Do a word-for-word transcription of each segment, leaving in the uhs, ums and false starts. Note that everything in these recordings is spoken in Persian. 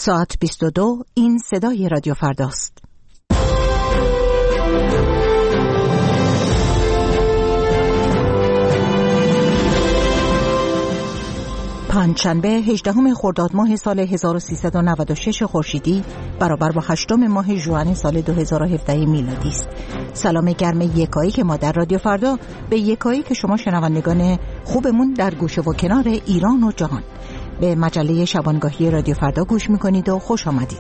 ساعت بیست و دو. این صدای رادیو فرداست. پنجشنبه هجدهم خرداد ماه سال هزار و سیصد و نود و شش خورشیدی برابر با هشتم ماه ژوئن سال دو هزار و هفده میلادی است. سلام گرم یکایی که ما در رادیو فردا به یکایی که شما شنوندگان خوبمون در گوشه و کنار ایران و جهان به مجله شبانگاهی رادیو فردا گوش میکنید و خوش آمدید.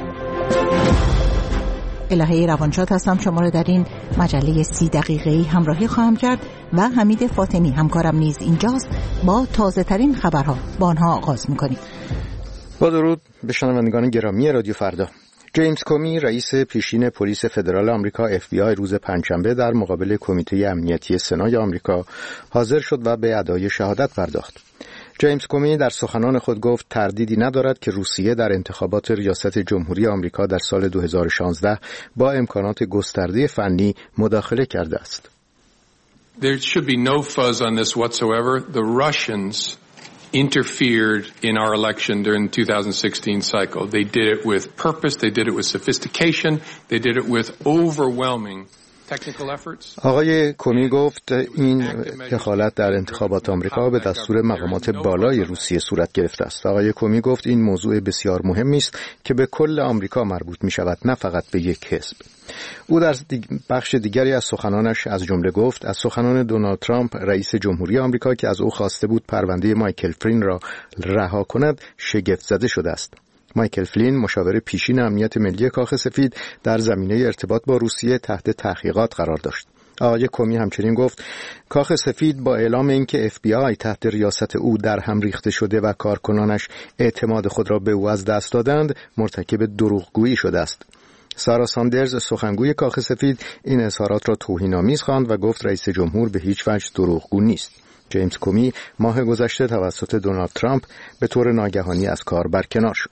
الهه روانشاد هستم، شما رو در این مجله سی دقیقه‌ای همراهی خواهم کرد و حمید فاطمی همکارم نیز اینجاست. با تازه ترین خبرها با آنها آغاز میکنیم. با درود به شنوندگان گرامی رادیو فردا. جیمز کومی رئیس پیشین پلیس فدرال آمریکا اف بی آی روز پنجشنبه در مقابل کمیته امنیتی سنای آمریکا حاضر شد و به ادای شهادت پرداخت. جیمز کومی در سخنان خود گفت تردیدی ندارد که روسیه در انتخابات ریاست جمهوری آمریکا در سال دو هزار و شانزده با امکانات گسترده فنی مداخله کرده است. There should be no fuzz on this whatsoever. The Russians interfered in our election during the two thousand sixteen cycle. They did it with purpose, they did it with sophistication, they did it with overwhelming آقای کومی گفت این دخالت در انتخابات آمریکا به دستور مقامات بالای روسیه صورت گرفته است. آقای کومی گفت این موضوع بسیار مهمی است که به کل آمریکا مربوط می شود، نه فقط به یک حزب. او در بخش دیگری از سخنانش از جمله گفت از سخنان دونالد ترامپ رئیس جمهوری آمریکا که از او خواسته بود پرونده مایکل فلین را رها کند شگفت زده شده است. مایکل فلین مشاور پیشین امنیت ملی کاخ سفید در زمینه ارتباط با روسیه تحت تحقیقات قرار داشت. آقای کومی همچنین گفت کاخ سفید با اعلام اینکه اف بی آی تحت ریاست او در هم ریخته شده و کارکنانش اعتماد خود را به او از دست دادند مرتکب دروغگویی شده است. سارا ساندرز سخنگوی کاخ سفید این اظهارات را توهین‌آمیز خواند و گفت رئیس جمهور به هیچ وجه دروغگو نیست. جیمز کومی ماه گذشته توسط دونالد ترامپ به طور ناگهانی از کار برکنار شد.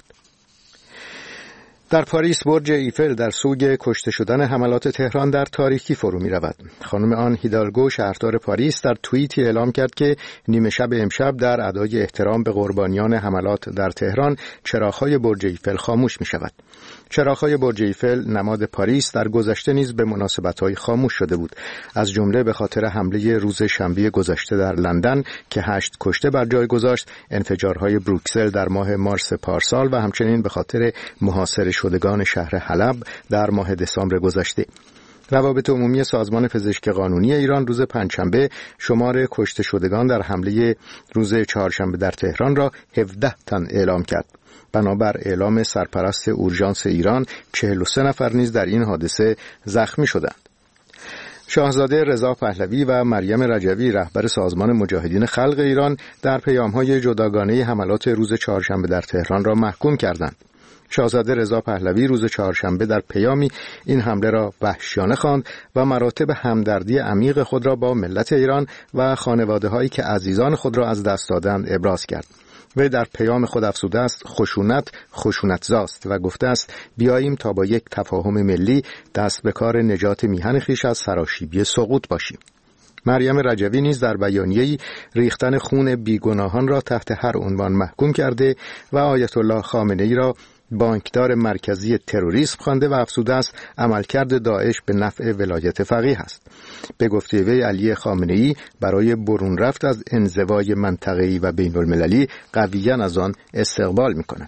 در پاریس برج ایفل در سوگ کشته شدن حملات تهران در تاریکی فرو می رود. خانم آن هیدالگو شهردار پاریس در توییتی اعلام کرد که نیمه شب امشب در ادای احترام به قربانیان حملات در تهران چراغ‌های برج ایفل خاموش می شود. چراغ‌های برج ایفل نماد پاریس در گذشته نیز به مناسبت‌های خاموش شده بود، از جمله به خاطر حمله روز شنبه گذشته در لندن که هشت کشته بر جای گذاشت، انفجارهای بروکسل در ماه مارس پارسال و همچنین به خاطر محاصره شدگان شهر حلب در ماه دسامبر گذشته. روابط عمومی سازمان پزشک قانونی ایران روز پنجشنبه شمار کشته شدگان در حمله روز چهارشنبه در تهران را هفده تن اعلام کرد. بنابر اعلام سرپرست اورژانس ایران چهل و سه نفر نیز در این حادثه زخمی شدند. شاهزاده رضا پهلوی و مریم رجوی رهبر سازمان مجاهدین خلق ایران در پیام‌های جداگانه حملات روز چهارشنبه در تهران را محکوم کردند. شاهزاده رضا پهلوی روز چهارشنبه در پیامی این حمله را وحشیانه خواند و مراتب همدردی عمیق خود را با ملت ایران و خانواده‌هایی که عزیزان خود را از دست دادند ابراز کرد. و در پیام خود افزوده است خشونت خشونت‌زاست و گفته است بیاییم تا با یک تفاهم ملی دست به کار نجات میهن خویش از سراشیبی سقوط باشیم. مریم رجوی نیز در بیانیه‌ای ریختن خون بیگناهان را تحت هر عنوان محکوم کرده و آیت الله خامنه‌ای را بانکدار مرکزی تروریسم خوانده و افزوده است عملکرد داعش به نفع ولایت فقیه است. به گفته وی علی خامنه‌ای برای برون رفت از انزوای منطقه‌ای و بین المللی قویاً از آن استقبال می‌کند.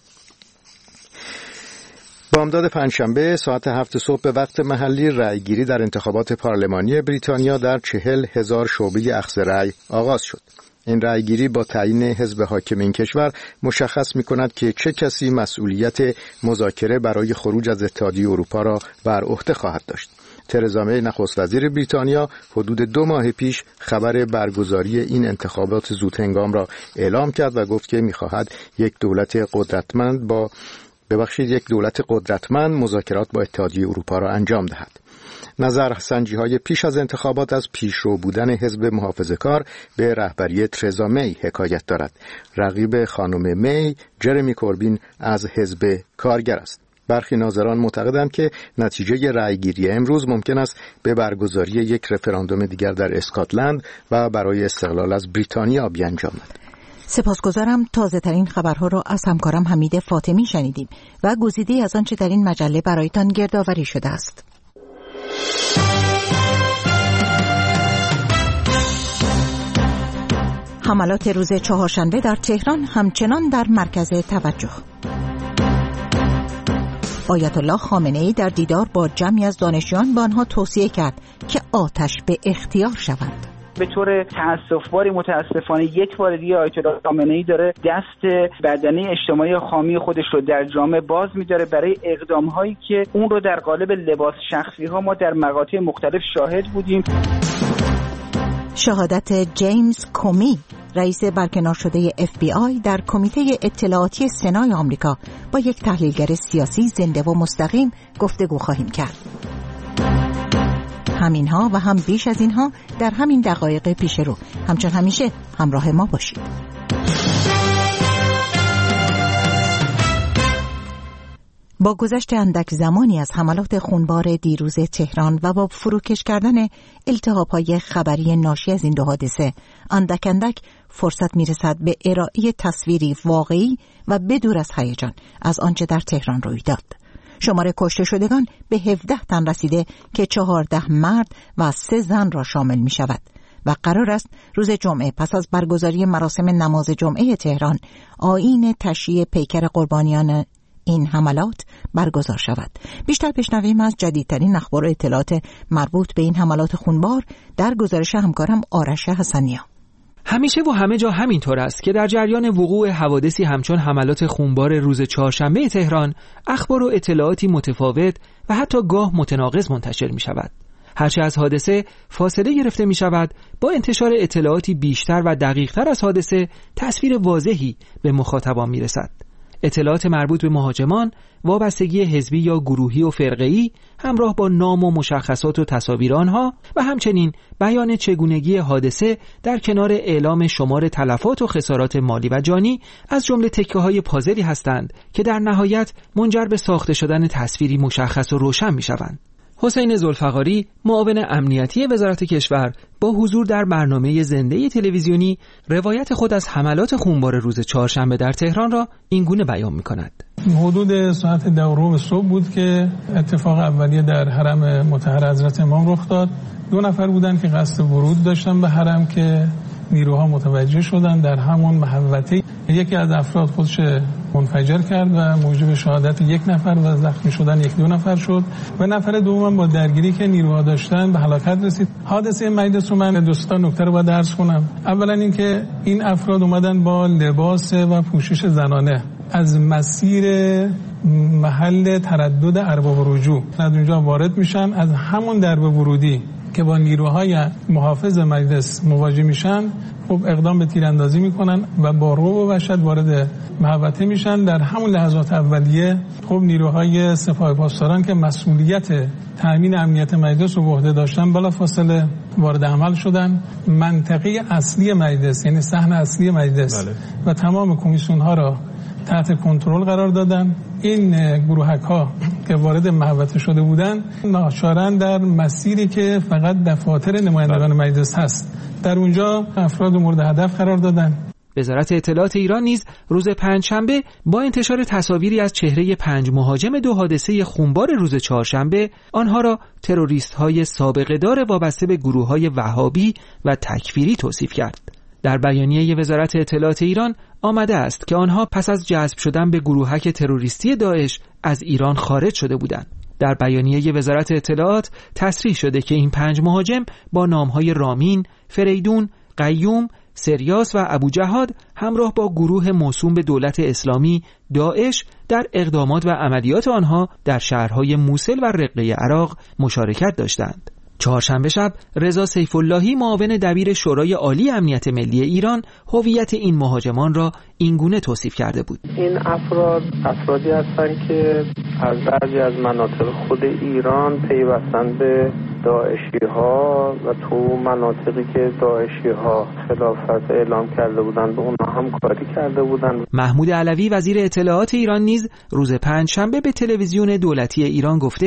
بامداد پنجشنبه ساعت هفت صبح به وقت محلی رأیگیری در انتخابات پارلمانی بریتانیا در چهل هزار شعبه اخذ رأی آغاز شد. این رأیگیری با تعیین حزب حاکم این کشور مشخص می‌کند که چه کسی مسئولیت مذاکره برای خروج از اتحادیه اروپا را بر عهده خواهد داشت. ترزا می نخست وزیر بریتانیا حدود دو ماه پیش خبر برگزاری این انتخابات زودهنگام را اعلام کرد و گفت که می‌خواهد یک دولت قدرتمند با ببخشید یک دولت قدرتمند مذاکرات با اتحادیه اروپا را انجام دهد. نظرسنجی‌های پیش از انتخابات از پیشرو بودن حزب محافظه‌کار به رهبری ترزا می حکایت دارد. رقیب خانم می جرمی کوربین از حزب کارگر است. برخی ناظران معتقدند که نتیجه رأیگیری امروز ممکن است به برگزاری یک رفراندوم دیگر در اسکاتلند و برای استقلال از بریتانیا بیانجامد. سپاسگزارم. تازه ترین خبرها را از همکارم حمید فاطمی شنیدیم و گزیده از آنچه در این مجله برایتان گردآوری شده است. حملات روز چهارشنبه در تهران همچنان در مرکز توجه. آیت الله خامنه‌ای در دیدار با جمعی از دانشجویان به آنها توصیه کرد که آتش به اختیار شوند. به طور تأسف‌باری متاسفانه یک بار دیگه آیت الله خامنه‌ای داره دست بدنه اجتماعی خامی خودش رو در جامعه باز می‌داره برای اقدام‌هایی که اون رو در قالب لباس شخصی‌ها ما در مقاطع مختلف شاهد بودیم. شهادت جیمز کومی، رئیس برکنار شده اف بی آی، در کمیته اطلاعاتی سنای آمریکا با یک تحلیلگر سیاسی زنده و مستقیم گفتگو خواهیم کرد. همینها و هم بیش از اینها در همین دقایق پیش رو. همچون همیشه همراه ما باشید. با گذشت اندک زمانی از حملات خونبار دیروز تهران و با فروکش کردن التهاب‌های خبری ناشی از این دو حادثه، اندک اندک فرصت میرسد به ارائه تصویری واقعی و بدور از هیجان از آنچه در تهران روی داد. شمار کشته شدگان به هفده تن رسیده که چهارده مرد و سه زن را شامل می شود و قرار است روز جمعه پس از برگزاری مراسم نماز جمعه تهران آیین تشییع پیکر قربانیان این حملات برگزار شود. بیشتر بشنویم از جدیدترین اخبار و اطلاعات مربوط به این حملات خونبار در گزارش همکارم آرش حسنیا. همیشه و همه جا همینطور است که در جریان وقوع حوادثی همچون حملات خونبار روز چهارشنبه تهران اخبار و اطلاعاتی متفاوت و حتی گاه متناقض منتشر می شود. هرچه از حادثه فاصله گرفته می شود، با انتشار اطلاعاتی بیشتر و دقیقتر از حادثه تصویر واضحی به مخاطبان می رسد. اطلاعات مربوط به مهاجمان، وابستگی حزبی یا گروهی و فرقه‌ای همراه با نام و مشخصات و تصاویر آنها و همچنین بیان چگونگی حادثه در کنار اعلام شمار تلفات و خسارات مالی و جانی از جمله تکه‌های پازلی هستند که در نهایت منجر به ساخته شدن تصویری مشخص و روشن می‌شوند. حسین ذوالفقاری، معاون امنیتی وزارت کشور، با حضور در برنامه زنده تلویزیونی روایت خود از حملات خونبار روز چهارشنبه در تهران را اینگونه بیان می‌کند. حدود ساعت ده و ربع صبح بود که اتفاق اولیه در حرم مطهر حضرت امام رخ داد. دو نفر بودن که قصد ورود داشتن به حرم که نیروها متوجه شدن. در همون محوطه یکی از افراد خودش منفجر کرد و موجب شهادت یک نفر و زخمی شدن یک دو نفر شد و نفر دوم با درگیری که نیروها داشتن به هلاکت رسید. حادثه مجلس رو من دوستان نکته رو باید عرض کنم. اولا اینکه این افراد اومدن با لباس و پوشش زنانه از مسیر محل تردد ارباب رجوع از اونجا وارد میشن. از همون درب ورودی که با نیروهای محافظ مجلس مواجه میشن، خب اقدام به تیراندازی میکنن و با رعب و وحشت وارد محوطه میشن. در همون لحظات اولیه خب نیروهای سپاه پاسداران که مسئولیت تامین امنیت مجلس رو به عهده داشتن بلافاصله وارد عمل شدن. منطقه اصلی مجلس یعنی صحن اصلی مجلس بله. و تمام کمیسیون ها را تحت کنترل قرار دادن. این گروهک ها که وارد محوطه شده بودند ناچارن در مسیری که فقط دفاتر نمایندگان مجلس هست در اونجا افراد مورد هدف قرار دادن. وزارت اطلاعات ایران نیز روز پنجشنبه با انتشار تصاویری از چهره پنج مهاجم دو حادثه خونبار روز چهارشنبه آنها را تروریست‌های سابقه‌دار وابسته به گروه‌های وهابی و تکفیری توصیف کرد. در بیانیه وزارت اطلاعات ایران آمده است که آنها پس از جذب شدن به گروهک تروریستی داعش از ایران خارج شده بودند. در بیانیه وزارت اطلاعات تصریح شده که این پنج مهاجم با نامهای رامین، فریدون، قیوم، سریاس و ابوجهاد همراه با گروه موسوم به دولت اسلامی داعش در اقدامات و عملیات آنها در شهرهای موصل و رقه عراق مشارکت داشتند. چهارشنبه شب رضا سیف اللهی معاون دبیر شورای عالی امنیت ملی ایران هویت این مهاجمان را اینگونه توصیف کرده بود. این افراد افرادی هستند که از بعضی از مناطق خود ایران پیوستن به داعشی ها و تو مناطقی که داعشی ها خلافت اعلام کرده بودند به اونها همکاری کرده بودند. محمود علوی وزیر اطلاعات ایران نیز روز پنجشنبه به تلویزیون دولتی ایران گفته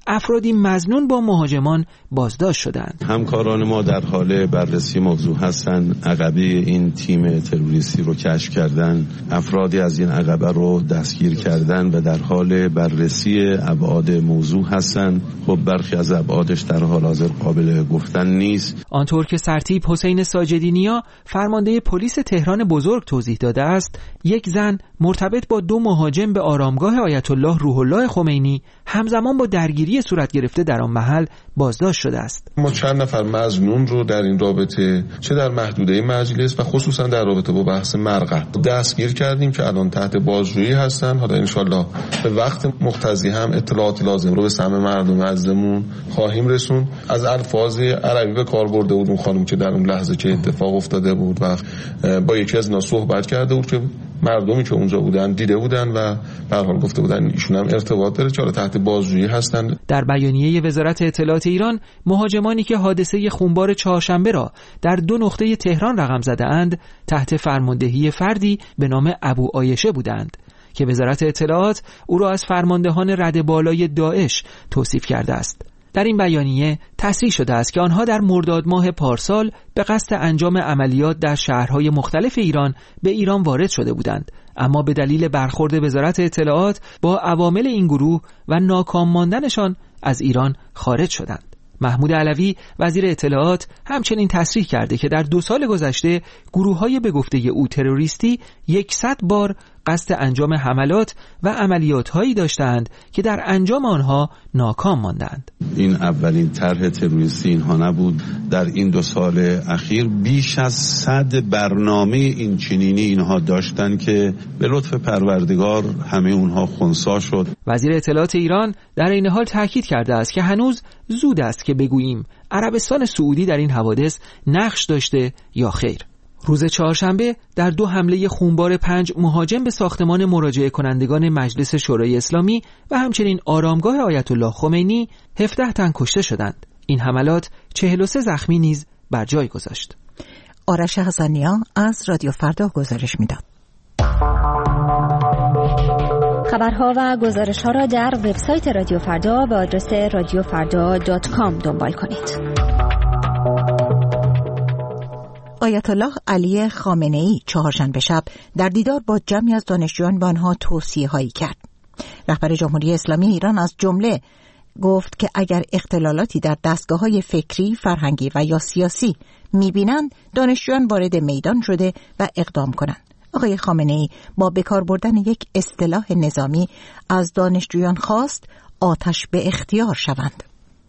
افرادی مظنون با مهاجمان بازداشت شدند. همکاران ما در حال بررسی موضوع هستند. عقبه این تیم تروریستی رو کشف کردن، افرادی از این عقبه رو دستگیر کردن و در حال بررسی ابعاد موضوع هستند. خب برخی از ابعادش در حال حاضر قابل گفتن نیست. آنطور که سرتیپ حسین ساجدی نیا فرمانده پلیس تهران بزرگ توضیح داده است، یک زن مرتبط با دو مهاجم به آرامگاه آیت الله روح الله خمینی همزمان با درگیری صورت گرفته در آن محل بازداشت شده است. ما چند نفر مظنون رو در این رابطه چه در محدوده مجلس و خصوصا در رابطه با بحث مرقد دستگیر کردیم که الان تحت بازجویی هستن. حالا ان شاءالله به وقت مقتضی هم اطلاعات لازم رو به سمع مردم عزیزمون خواهیم رسون. از الفاظ عربی به کار برده بود اون خانم که در اون لحظه که اتفاق افتاده بود و با یکی از اینا صحبت کرده بود که مردمی که اونجا بودن دیده بودن و به هر حال گفته بودن ایشون هم ارتباط داره، چرا تحت بازجویی هستن. در بیانیه وزارت اطلاعات ایران، مهاجمانی که حادثه خونبار چهارشنبه را در دو نقطه تهران رقم زده‌اند تحت فرماندهی فردی به نام ابو عایشه بودند که وزارت اطلاعات او را از فرماندهان رده بالای داعش توصیف کرده است. در این بیانیه تصریح شده است که آنها در مرداد ماه پارسال به قصد انجام عملیات در شهرهای مختلف ایران به ایران وارد شده بودند، اما به دلیل برخورد وزارت اطلاعات با عوامل این گروه و ناکام ماندنشان از ایران خارج شدند. محمود علوی وزیر اطلاعات همچنین تصریح کرده که در دو سال گذشته گروه‌های به گفته او تروریستی یکصد بار قصد انجام حملات و عملیات‌هایی داشتند که در انجام آنها ناکام ماندند. این اولین طرح تروریستی اینها نبود. در این دو سال اخیر بیش از صد برنامه این چنینی اینها داشتن که به لطف پروردگار همه اونها خنثی شد. وزیر اطلاعات ایران در این حال تاکید کرده است که هنوز زود است که بگوییم عربستان سعودی در این حوادث نقش داشته یا خیر. روز چهارشنبه در دو حمله خونبار پنج مهاجم به ساختمان مراجعه کنندگان مجلس شورای اسلامی و همچنین آرامگاه آیت الله خمینی هفده تن کشته شدند. این حملات چهل و سه زخمی نیز بر جای گذاشت. آرش حسنیا از رادیو فردا گزارش میداد. خبرها و گزارش‌ها را در وبسایت رادیو فردا به آدرس رادیو فردا دات کام دنبال کنید. آیت الله علی خامنه‌ای چهارشنبه شب در دیدار با جمعی از دانشجویان به آنها توصیه‌هایی کرد. رهبر جمهوری اسلامی ایران از جمله گفت که اگر اختلالاتی در دستگاه‌های فکری، فرهنگی و یا سیاسی می‌بینند، دانشجویان وارد میدان شده و اقدام کنند. آقای خامنه‌ای با بکار بردن یک اصطلاح نظامی از دانشجویان خواست آتش به اختیار شوند.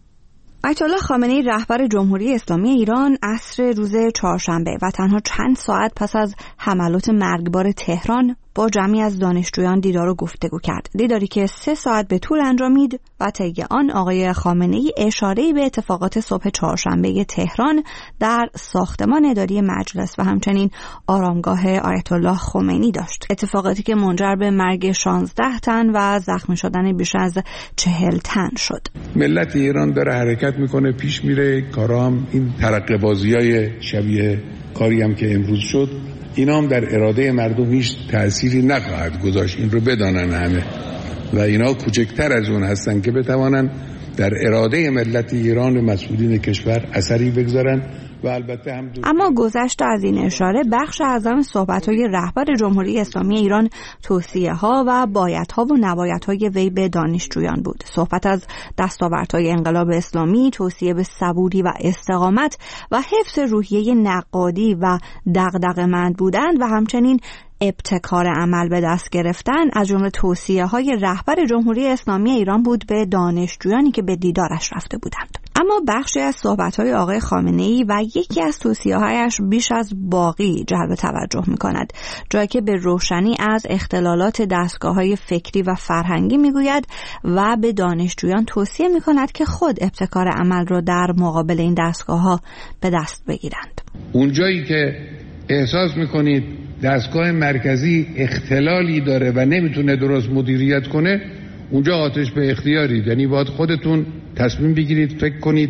آیت الله خامنه‌ای رهبر جمهوری اسلامی ایران عصر روز چهارشنبه و تنها چند ساعت پس از حملات مرگبار تهران با جمعی از دانشجویان دیدار و گفتگو کرد. دیداری که سه ساعت به طول انجامید و طی آن آقای خامنه‌ای اشاره‌ای به اتفاقات صبح چهارشنبه تهران در ساختمان اداری مجلس و همچنین آرامگاه آیت الله خمینی داشت. اتفاقاتی که منجر به مرگ شانزده تن و زخمی شدن بیش از چهل تن شد. ملت ایران داره حرکت میکنه، پیش میره. کارام این ترقه بازیای شبیه کاری هم که امروز شد، اینا هم در اراده مردم هیچ تأثیری نخواهد گذاشت. این رو بدانن همه و اینا کوچکتر از اون هستن که بتوانن در اراده ملت ایران و مسئولین کشور اثری بگذارن. و البته هم اما گذشته از این اشاره بخش اعظم صحبت‌های رهبر جمهوری اسلامی ایران توصیه‌ها و بایدها و نبایدهای وی به دانشجویان بود. صحبت از دستاوردهای انقلاب اسلامی، توصیه به صبوری و استقامت و حفظ روحیه نقادی و دغدغه‌مند بودن و همچنین ابتکار عمل به دست گرفتن از جمله توصیه‌های رهبر جمهوری اسلامی ایران بود به دانشجویانی که به دیدارش رفته بودند. اما بخشی از صحبت‌های آقای خامنه‌ای و یکی از توصیه‌هایش بیش از باقی جلب توجه می‌کند، جایی که به روشنی از اختلالات دستگاه‌های فکری و فرهنگی می‌گوید و به دانشجویان توصیه می‌کند که خود ابتکار عمل را در مقابل این دستگاه‌ها به دست بگیرند. اونجایی که احساس می‌کنید دستگاه مرکزی اختلالی داره و نمیتونه درست مدیریت کنه، اونجا آتش به اختیارید. یعنی باید خودتون تصمیم بگیرید، فکر کنید،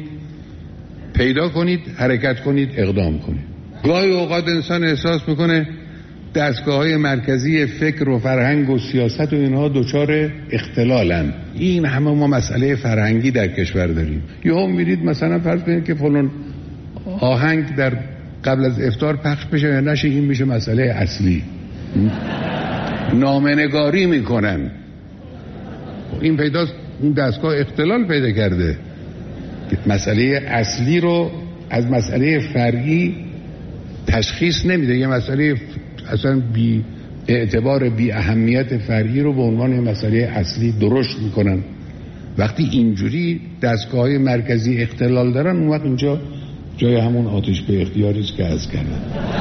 پیدا کنید، حرکت کنید، اقدام کنید. گاهی اوقات انسان احساس میکنه دستگاه‌های مرکزی فکر و فرهنگ و سیاست و اینها دچار اختلالن. این همه ما مسئله فرهنگی در کشور داریم. یهو میرید مثلا فرض کنید که فلان آهنگ در قبل از افطار پخش بشه یا نشه، این میشه مسئله اصلی. نامه‌نگاری میکنن. این پیداست اون دستگاه اختلال پیدا کرده. مسئله اصلی رو از مسئله فرعی تشخیص نمیده. یه مسئله اصلا بی اعتبار بی اهمیت فرعی رو به عنوان مسئله اصلی درشت میکنن. وقتی اینجوری دستگاه‌های مرکزی اختلال دارن، اون وقت اینجا جای همون آتش به اختیاری است که از کردن.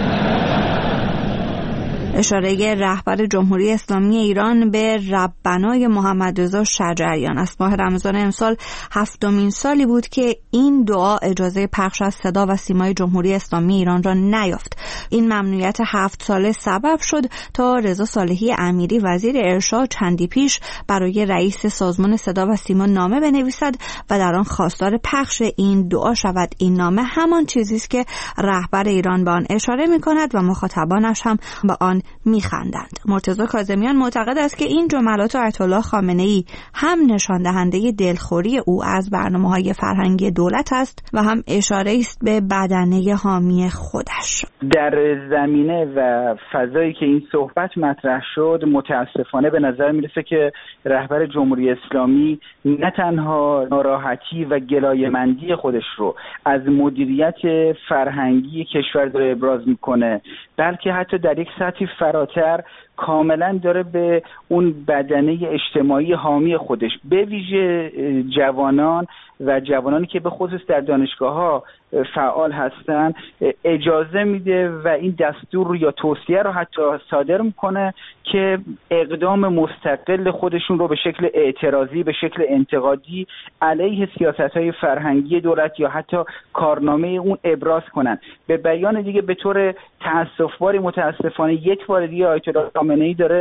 اشاره رهبر جمهوری اسلامی ایران به ربنای محمد رضا شجریان است. ماه رمضان امسال هفتمین سالی بود که این دعا اجازه پخش از صدا و سیمای جمهوری اسلامی ایران را نیافت. این ممنوعیت هفت ساله سبب شد تا رضا صالحی امیری وزیر ارشاد چندی پیش برای رئیس سازمان صدا و سیما نامه بنویسد و در آن خواستار پخش این دعا شود. این نامه همان چیزی است که رهبر ایران به آن اشاره می‌کند و مخاطبانش هم به آن میخندند. مرتضی کاظمیان معتقد است که این جملات آیت الله خامنه‌ای هم نشان دهنده دلخوری او از برنامه‌های فرهنگی دولت است و هم اشاره است به بدنه حامی خودش. در زمینه و فضایی که این صحبت مطرح شد، متاسفانه به نظر میرسه که رهبر جمهوری اسلامی نه تنها ناراحتی و گلایه‌مندی خودش رو از مدیریت فرهنگی کشور داره ابراز میکنه، بلکه حتی در یک سطحی فراتر کاملا داره به اون بدنه اجتماعی حامی خودش، به ویژه جوانان و جوانانی که به خصوص در دانشگاه‌ها فعال هستن، اجازه میده و این دستور رو یا توصیه رو حتی صادر میکنه که اقدام مستقل خودشون رو به شکل اعتراضی، به شکل انتقادی علیه سیاست‌های فرهنگی دولت یا حتی کارنامه اون ابراز کنن. به بیان دیگه به طور تأسف‌باری متاسفانه یک بار دیگه آیت الله خامنه‌ای داره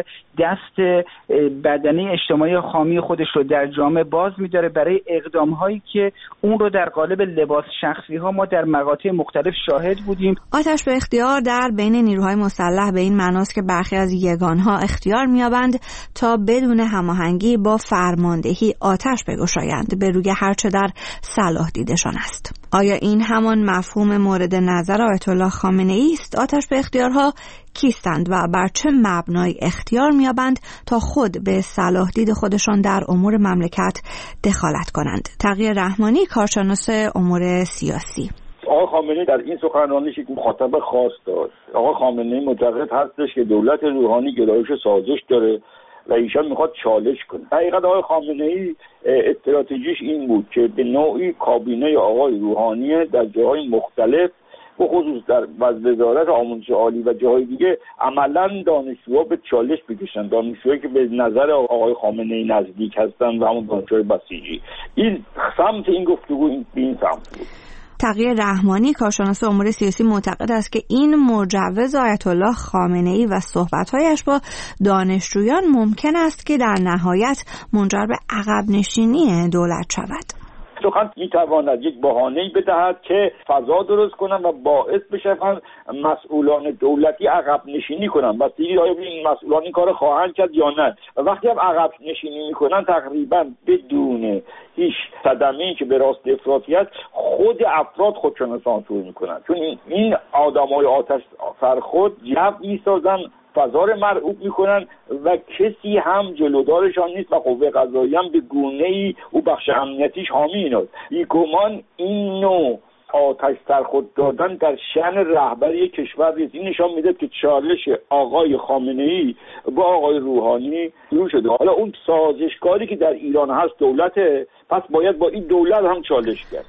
دست بدنه اجتماعی حامی خودش رو در جامعه باز می‌داره برای اقدام‌هایی که اون رو در قالب لباس شخصی‌ها ما در مقاطع مختلف شاهد بودیم. آتش به اختیار در بین نیروهای مسلح به این معناست که برخی از یگان‌ها اختیار می‌یابند تا بدون هماهنگی با فرماندهی آتش بگشایند به روی هرچه در صلاح دیدشان است. آیا این همان مفهوم مورد نظر آیت الله خامنه‌ای است؟ آتش به اختیارها کیستند و بر چه مبنای اختیار می‌یابند تا خود به صلاح دید خودشان در امور مملکت دخالت کنند؟ تقی رحمانی، کارشناس امور سیاسی: آقای خامنه‌ای در این سخنرانیش یک مخاطب خاص داشت. آقای خامنه‌ای معتقد هستش که دولت روحانی گرایش سازش داره و ایشان میخواد چالش کنه. حقیقت آقای خامنه‌ای استراتژیش این بود که به نوعی کابینه آقای روحانی در جاهای مختلف به خصوص در وزارت آموزش عالی و جاهای دیگه عملاً دانشجوها به چالش بکشن، دانشجوهایی که به نظر آقای خامنه‌ای نزدیک هستن و همون دانشجوهای بسیجی. این سمت این گفتگو این این سمت بود. تقی رحمانی، کارشناس امور سیاسی، معتقد است که این مجوز آیت الله خامنه‌ای و صحبت‌هایش با دانشجویان ممکن است که در نهایت منجر به عقب نشینی دولت شود. سخن میتواند یک بهانه‌ای بدهد که فضا درست کنن و باعث بشن مسئولان دولتی عقب نشینی کنن. بس دیگه آیا این مسئولان این کار خواهند کرد یا نه؟ و وقتی هم عقب نشینی میکنن تقریبا بدون هیچ صدمه‌ای که به راست افراطی است، خود افراد خودشون سانسور میکنن، چون این این آدمای آتش سرخود جو میسازن، فضا رو مرعوب میکنن و کسی هم جلودارشان نیست و قوه قضاییه هم به گونه‌ای او بخش امنیتیش حامی ایناست. بیگمان این نوع آتش سرخود دادن در شأن رهبری کشور نیست. این نشان میده که چالش آقای خامنه‌ای با آقای روحانی شروع شده. حالا اون سازشکاری که در ایران هست دولته، پس باید با این دولت هم چالش کرد.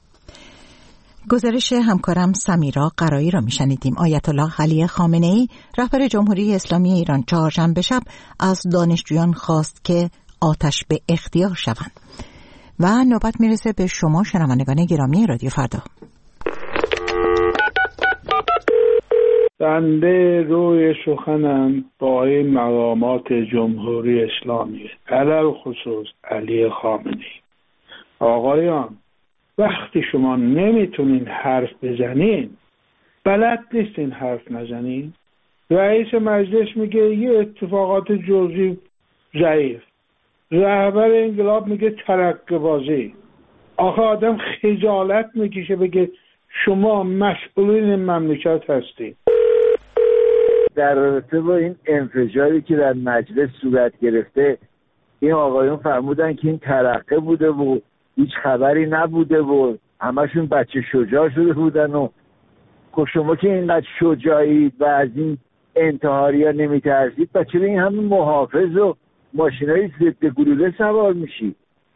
گزارش همکارم سمیرا قرایی را میشنیدیم. آیت الله علی خامنه‌ای رهبر جمهوری اسلامی ایران چهارشنبه شب از دانشجویان خواست که آتش به اختیار شوند. و نوبت میرسه به شما شنوندگان گرامی رادیو فردا. بنده روی سخنم با این مقامات جمهوری اسلامی، علل خصوص علی خامنه‌ای. آقایان، وقتی شما نمیتونین حرف بزنین، بلد نیستین حرف نزنین، رئیس مجلس میگه یه اتفاقات جزئی ضعیف، رهبر انقلاب میگه ترقه بازی. آخه آدم خجالت میکشه بگه شما مسئولین مملکت هستید. در رابطه با این انفجاری که در مجلس صورت گرفته، این آقایون فرمودن که این ترقه بوده و هیچ خبری نبوده و همشون بچه شجاع شده بودن و خب شما که اینقدر شجاعید و از این انتحاری ها نمیترسید، بچه به این همه محافظ و ماشینای ضد گلوله سوار میشید؟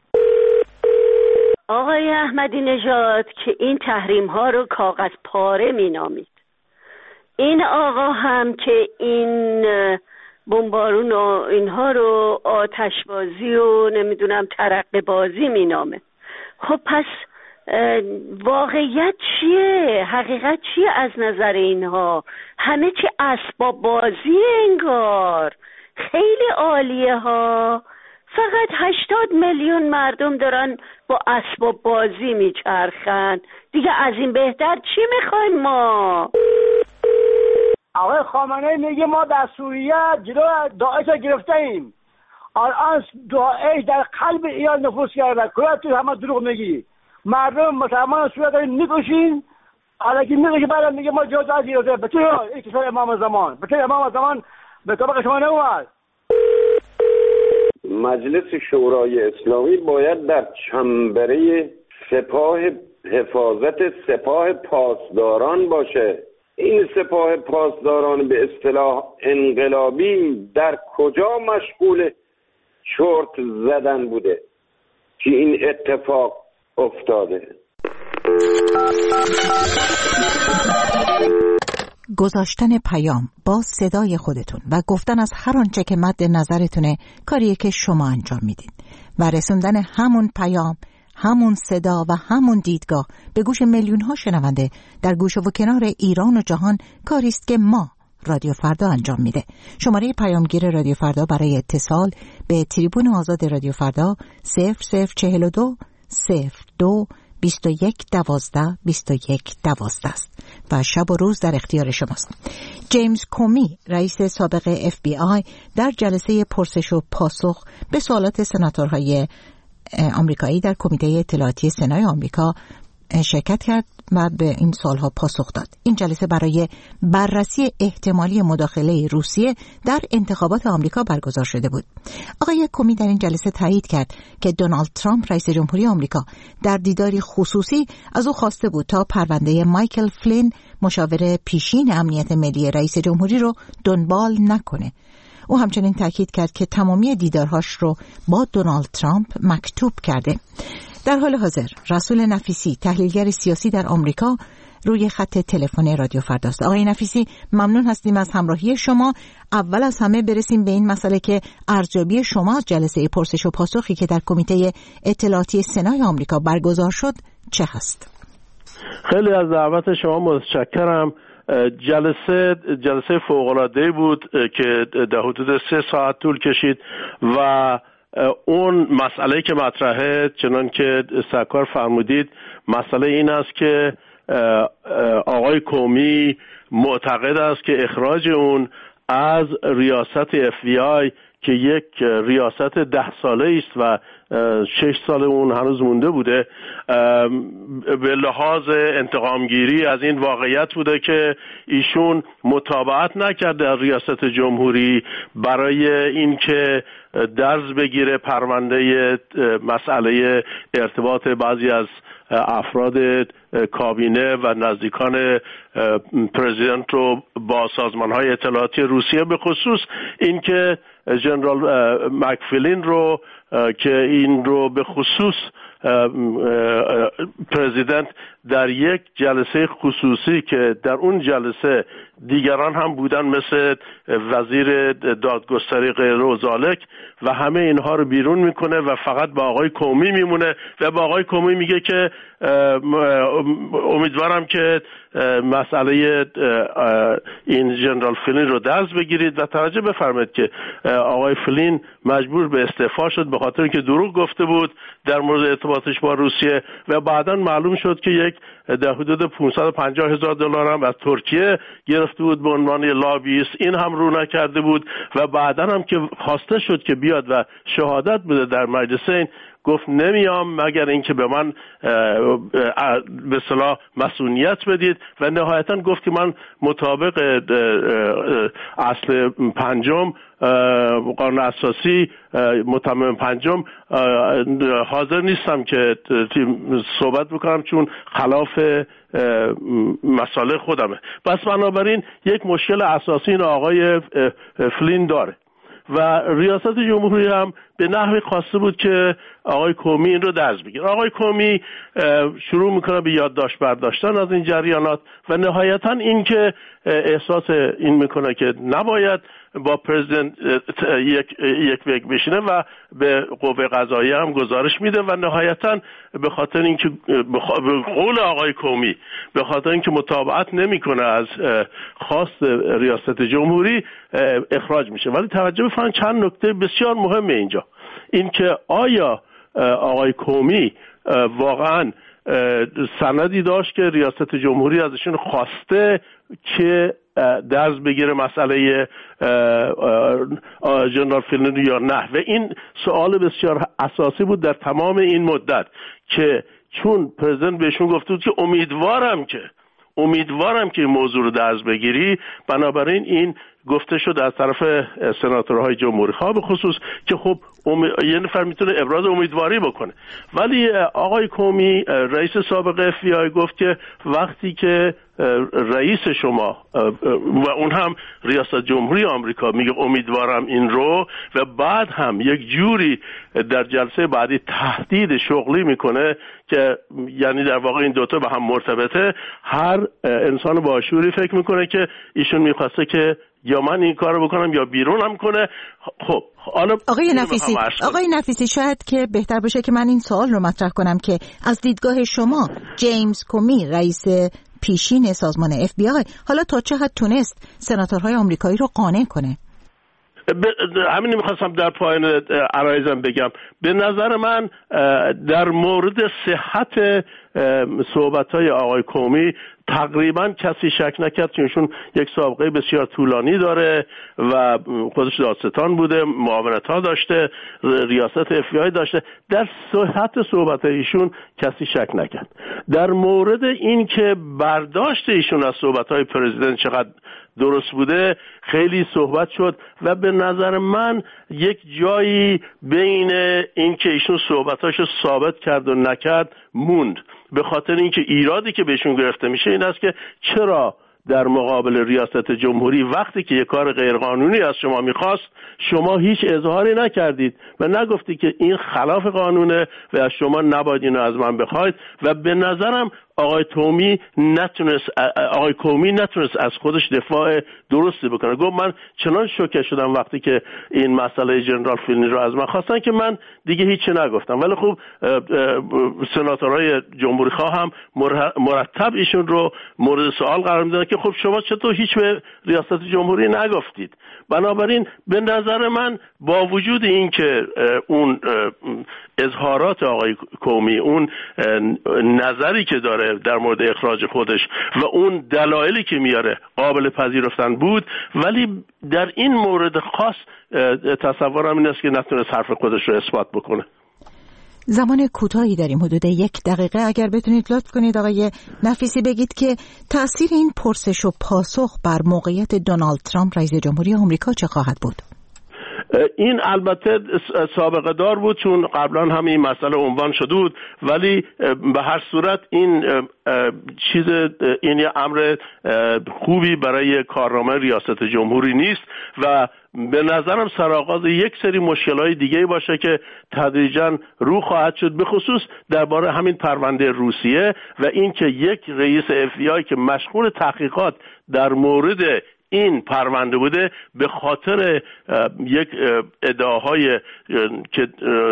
آقای احمدی نژاد که این تحریم ها رو کاغذ پاره مینامید، این آقا هم که این بمبارون و اینها رو آتشبازی و نمیدونم ترقه بازی مینامه. خب پس واقعیت چیه؟ حقیقت چیه از نظر اینها؟ همه چی اسباب بازی انگار. خیلی عالیه ها، فقط هشتاد میلیون مردم دارن با اسباب بازی میچرخن، دیگه از این بهتر چی میخوایم ما؟ آقای خامنه‌ای میگه ما در سوریه جلو داعش رو گرفته ایم، الان داعش در قلب ایران نفوذ کرده. کجا تو همه دروغ میگی؟ مردم مسلمان سوریه دارین میکشین، الکی میگه بعد میگه ما جزء از ایران. به چه اکتساب امام زمان؟ به چه امام زمان به طبق شما نمیاد؟ مجلس شورای اسلامی باید در چنبره سپاه حفاظت سپاه پاسداران باشه. این سپاه پاسداران به اصطلاح انقلابی در کجا مشغول چرت زدن بوده که این اتفاق افتاده؟ گذاشتن پیام با صدای خودتون و گفتن از هر آنچه که مد نظرتونه کاریه که شما انجام میدین و رسوندن همون پیام، همون صدا و همون دیدگاه به گوش میلیون ها شنونده در گوش و کنار ایران و جهان کاری است که ما رادیو فردا انجام میده. شماره پیامگیر رادیو فردا برای اتصال به تریبون آزاد رادیو فردا صفر صفر چهل و دو صفر دو بیست و یک دوازده بیست و یک دوازده است و شب و روز در اختیار شماست. جیمز کومی رئیس سابق اف بی آی در جلسه پرسش و پاسخ به سوالات سناتورهای آمریکایی در کمیته اطلاعاتی سنای آمریکا شرکت کرد و به این سوالها پاسخ داد. این جلسه برای بررسی احتمالی مداخله روسیه در انتخابات آمریکا برگزار شده بود. آقای کومی در این جلسه تایید کرد که دونالد ترامپ رئیس جمهوری آمریکا در دیداری خصوصی از او خواسته بود تا پرونده مایکل فلین مشاور پیشین امنیت ملی رئیس جمهوری رو دنبال نکنه. او همچنین تاکید کرد که تمامی دیدارهاش رو با دونالد ترامپ مکتوب کرده. در حال حاضر رسول نفیسی تحلیلگر سیاسی در آمریکا روی خط تلفن رادیو فرداست. آقای نفیسی ممنون هستیم از همراهی شما. اول از همه برسیم به این مسئله که ارزیابی شما از جلسه پرسش و پاسخی که در کمیته اطلاعاتی سنای آمریکا برگزار شد چه هست؟ خیلی از دعوت شما متشکرم. جلسه جلسه فوق‌العاده‌ای بود که در حدود سه ساعت طول کشید و اون مسئله که مطرحه چنان که سرکار فرمودید، مسئله این است که آقای کومی معتقد است که اخراج اون از ریاست اف بی آی که یک ریاست ده ساله است و شش سال اون هنوز مونده بوده، به لحاظ انتقامگیری از این واقعیت بوده که ایشون متابعت نکرده از ریاست جمهوری برای اینکه درز بگیره پرونده مسئله ارتباط بعضی از افراد کابینه و نزدیکان پرزیدنت رو با سازمان‌های اطلاعاتی روسیه، به خصوص اینکه ژنرال مکفلین رو که این رو به خصوص پرزیدنت در یک جلسه خصوصی که در اون جلسه دیگران هم بودن مثل وزیر دادگستری غیرالزالک و همه اینها رو بیرون میکنه و فقط با آقای کومی میمونه و با آقای کومی میگه که امیدوارم که مسئله این ژنرال فلین رو درز بگیرید و توجه بفرمایید که آقای فلین مجبور به استعفا شد به خاطر که دروغ گفته بود در مورد ارتباطش با روسیه و بعداً معلوم شد که یک یک در حدود پانصد و پنجاه هزار دلار هم از ترکیه گرفته بود به عنوان لابیست، این هم رو نکرده بود و بعدا هم که خواسته شد که بیاد و شهادت بده در مجلسین گفت نمیام مگر اینکه به من به اصطلاح مسئولیت بدید و نهایتا گفت که من مطابق اصل پنجم قانون اساسی متمم پنجم حاضر نیستم که صحبت بکنم چون خلاف مسائل خودمه. پس بنابراین یک مشکل اساسی این آقای فلین داره و ریاست جمهوری هم به نحوی خواسته بود که آقای کومی این رو دست بگیره. آقای کومی شروع میکنه به یادداشت برداشتن از این جریانات و نهایتا این که احساس این میکنه که نباید با پرزیدنت یک یک ویک بشینه و به قوه قضاییه هم گزارش میده و نهایتا به خاطر اینکه به قول آقای کومی به خاطر اینکه مطابقت نمیکنه از خواست ریاست جمهوری اخراج میشه. ولی توجه بفرمایید چند نکته بسیار مهمه اینجا، این که آیا آقای کومی واقعا سندی داشت که ریاست جمهوری ازشون خواسته که درز بگیره مسئله جنرال فیلن یا نه؟ و این سوال بسیار اساسی بود در تمام این مدت که چون پرزیدنت بهشون گفته بود که امیدوارم که امیدوارم که این موضوع رو درز بگیری، بنابراین این گفته شد از طرف سناتورهای جمهوری خواه به خصوص که خب ام... یه نفر میتونه ابراز امیدواری بکنه. ولی آقای کومی رئیس سابق اف بی آی گفت که وقتی که رئیس شما و اون هم ریاست جمهوری آمریکا میگه امیدوارم این رو و بعد هم یک جوری در جلسه بعدی تهدید شغلی میکنه که یعنی در واقع این دوتا به هم مرتبطه، هر انسان با شعوری فکر میکنه که ایشون میخواسته که یا من این کارو بکنم یا بیرونم کنه. خب حالا آقای نفیسی آقای نفیسی شاید که بهتر باشه که من این سوال رو مطرح کنم که از دیدگاه شما جیمز کومی رئیس پیشین سازمان اف بی آی حالا تا چه حد تونست سناتورهای آمریکایی رو قانع کنه؟ همین میخواستم در پایان عرایزم بگم. به نظر من در مورد صحت صحبت‌های آقای کومی تقریبا کسی شک نکرد، چون یک سابقه بسیار طولانی داره و خودش دادستان بوده، معاونت‌ها داشته، ریاست اف بی آی داشته. در صحت صحبت ایشون کسی شک نکرد. در مورد این که برداشت ایشون از صحبت‌های پرزیدنت چقدر درست بوده خیلی صحبت شد و به نظر من یک جایی بین این که ایشون صحبتاشو ثابت کرد و نکرد موند، به خاطر اینکه ایرادی که بهشون گرفته میشه این است که چرا در مقابل ریاست جمهوری وقتی که یک کار غیرقانونی از شما میخواست شما هیچ اظهاری نکردید و نگفتی که این خلاف قانونه و از شما نباید اینو از من بخواید. و به نظرم آقای تومی نتونست آقای کومی نتونست از خودش دفاع درستی بکنه. گفت من چنان شوکه شدم وقتی که این مسئله جنرال فیلنی رو از من خواستن که من دیگه هیچی نگفتم. ولی خب سناتورهای جمهوری خواه هم مرتب ایشون رو مورد سوال قرار میدن که خب شما چطور هیچ به ریاست جمهوری نگفتید. بنابراین به نظر من با وجود این که اون اظهارات آقای کومی، اون نظری که داره در مورد اخراج خودش و اون دلایلی که میاره قابل پذیرفتن بود، ولی در این مورد خاص تصورم این است که نتونست حرف خودش رو اثبات بکنه. زمان کوتاهی داریم، حدود یک دقیقه. اگر بتونید لطف کنید آقای نفیسی بگید که تأثیر این پرسش و پاسخ بر موقعیت دونالد ترامپ رئیس جمهوری آمریکا چه خواهد بود؟ این البته سابقه دار بود چون قبلا هم این مسئله عنوان شده بود، ولی به هر صورت این چیز این یه امر خوبی برای کارنامه ریاست جمهوری نیست و به نظرم سرآغاز یک سری مشکلات دیگه باشه که تدریجاً رو خواهد شد، به خصوص درباره همین پرونده روسیه و این که یک رئیس اف بی آی که مشغول تحقیقات در مورد این پرونده بوده به خاطر یک ادعاهای که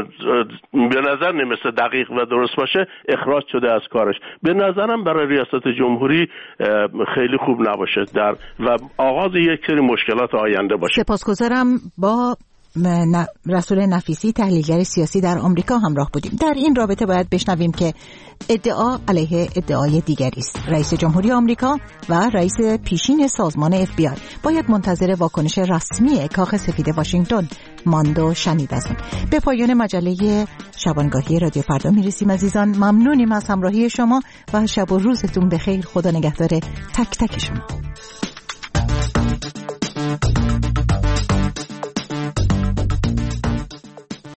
به نظر نمیسته دقیق و درست باشه اخراج شده از کارش. به نظرم برای ریاست جمهوری خیلی خوب نباشه در و آغاز یک سری مشکلات آینده باشه. سپاسگزارم. با رسول نفیسی تحلیلگر سیاسی در آمریکا همراه بودیم. در این رابطه باید بشنویم که ادعا علیه ادعای دیگری است. رئیس جمهوری آمریکا و رئیس پیشین سازمان اف بی آی باید منتظر واکنش رسمی کاخ سفید واشنگتن ماند و شنید از اون. به پایان مجله شبانگاهی رادیو فردا میرسیم عزیزان. ممنونیم از همراهی شما و شب و روزتون بخیر. خدا نگهدار تک تک شما.